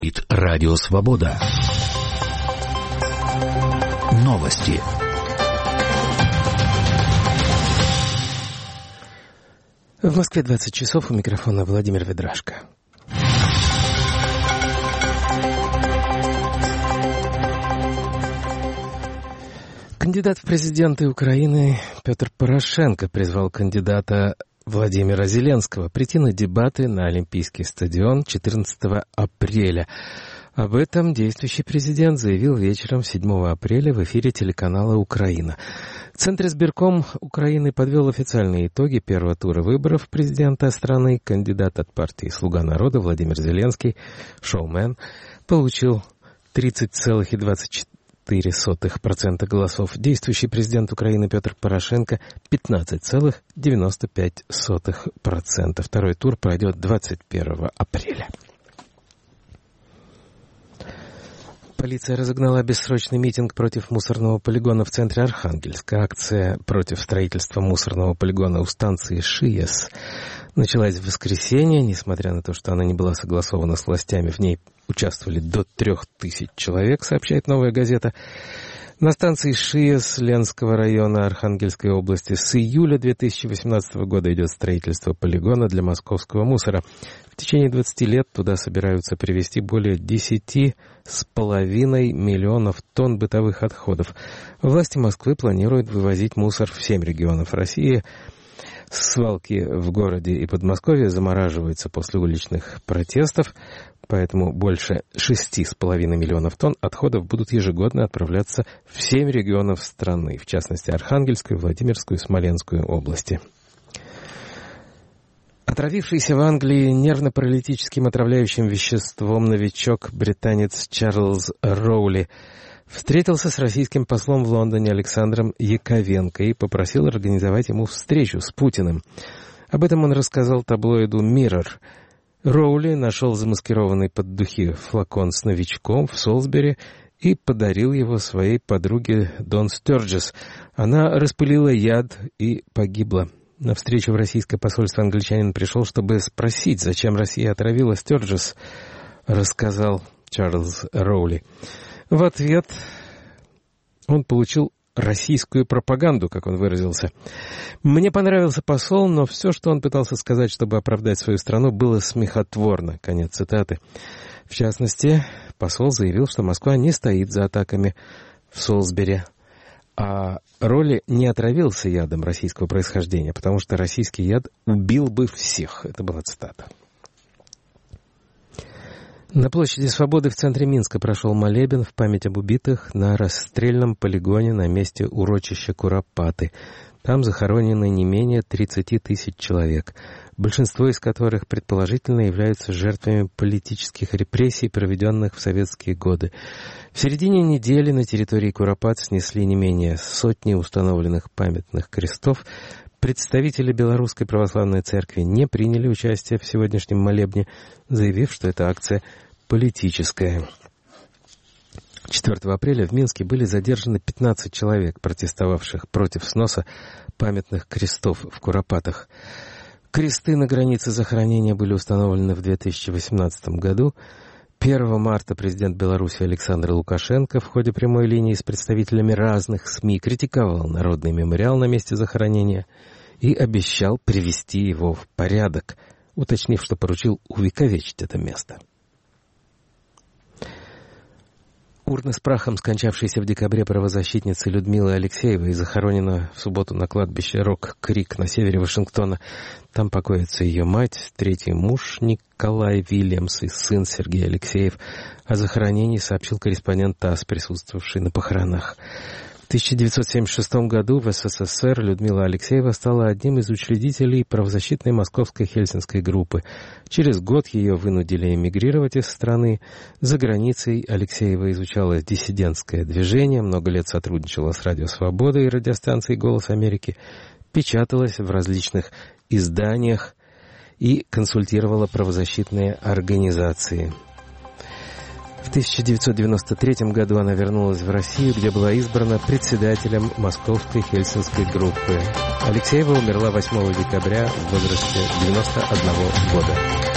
Радио Свобода. Новости. В Москве 20 часов, у микрофона Владимир Ведрашко. Кандидат в президенты Украины Петр Порошенко призвал кандидата Владимира Зеленского прийти на дебаты на Олимпийский стадион 14 апреля. Об этом действующий президент заявил вечером 7 апреля в эфире телеканала «Украина». Центризбирком Украины подвел официальные итоги первого тура выборов президента страны. Кандидат от партии «Слуга народа» Владимир Зеленский, шоумен, получил 30,24% голосов. Действующий президент Украины Петр Порошенко 15,95%. Второй тур пройдет 21 апреля. Полиция разогнала бессрочный митинг против мусорного полигона в центре Архангельска. Акция против строительства мусорного полигона у станции ШИЭС началась в воскресенье. Несмотря на то, что она не была согласована с властями, в ней участвовали до 3000 человек, сообщает «Новая газета». На станции ШИЭС Ленского района Архангельской области с июля 2018 года идет строительство полигона для московского мусора. В течение 20 лет туда собираются привезти более 10,5 миллионов тонн бытовых отходов. Власти Москвы планируют вывозить мусор в 7 регионов России. Свалки в городе и Подмосковье замораживаются после уличных протестов, поэтому больше 6,5 миллионов тонн отходов будут ежегодно отправляться в 7 регионов страны, в частности Архангельскую, Владимирскую и Смоленскую области. Отравившийся в Англии нервно-паралитическим отравляющим веществом новичок-британец Чарльз Роули встретился с российским послом в Лондоне Александром Яковенко и попросил организовать ему встречу с Путиным. Об этом он рассказал таблоиду Mirror. Роули нашел замаскированный под духи флакон с новичком в Солсбери и подарил его своей подруге Дон Стёрджес. Она распылила яд и погибла. На встречу в российское посольство англичанин пришел, чтобы спросить, зачем Россия отравила Стёрджес, рассказал Чарльз Роули. В ответ он получил российскую пропаганду, как он выразился. «Мне понравился посол, но все, что он пытался сказать, чтобы оправдать свою страну, было смехотворно». Конец цитаты. В частности, посол заявил, что Москва не стоит за атаками в Солсбери, а Роули не отравился ядом российского происхождения, потому что российский яд убил бы всех. Это была цитата. На площади Свободы в центре Минска прошел молебен в память об убитых на расстрельном полигоне на месте урочища Куропаты. Там захоронены не менее 30 тысяч человек, большинство из которых предположительно являются жертвами политических репрессий, проведенных в советские годы. В середине недели на территории Куропат снесли не менее сотни установленных памятных крестов. Представители Белорусской православной церкви не приняли участие в сегодняшнем молебне, заявив, что эта акция политическая. 4 апреля в Минске были задержаны 15 человек, протестовавших против сноса памятных крестов в Куропатах. Кресты на границе захоронения были установлены в 2018 году. 1 марта президент Беларуси Александр Лукашенко в ходе прямой линии с представителями разных СМИ критиковал Народный мемориал на месте захоронения и обещал привести его в порядок, уточнив, что поручил увековечить это место. Урна с прахом скончавшейся в декабре правозащитницы Людмилы Алексеевой захоронена в субботу на кладбище Рок-Крик на севере Вашингтона. Там покоится ее мать, третий муж Николай Вильямс и сын Сергей Алексеев. О захоронении сообщил корреспондент ТАСС, присутствовавший на похоронах. В 1976 году в СССР Людмила Алексеева стала одним из учредителей правозащитной московской хельсинской группы. Через год ее вынудили эмигрировать из страны. За границей Алексеева изучала диссидентское движение, много лет сотрудничала с Радио Свобода и радиостанцией «Голос Америки», печаталась в различных изданиях и консультировала правозащитные организации. В 1993 году она вернулась в Россию, где была избрана председателем Московской хельсинской группы. Алексеева умерла 8 декабря в возрасте 91 года.